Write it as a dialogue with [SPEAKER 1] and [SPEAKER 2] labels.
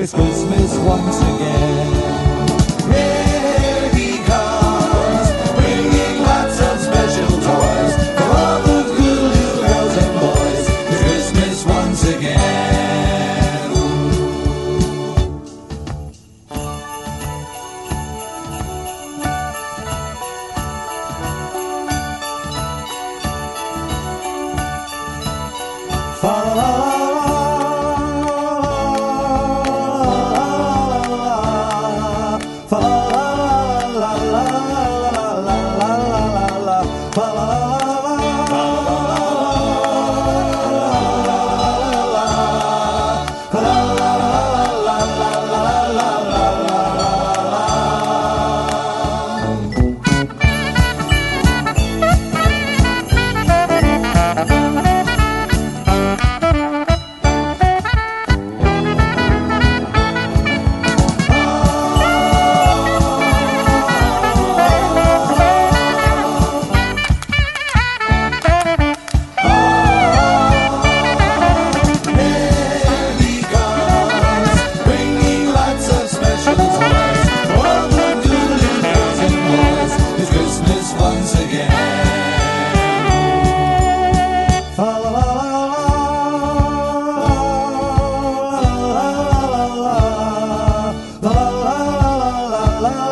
[SPEAKER 1] It's Christmas once again. Here he comes, bringing lots of special toys for all the good little girls and boys. It's Christmas once again. Fa la la la la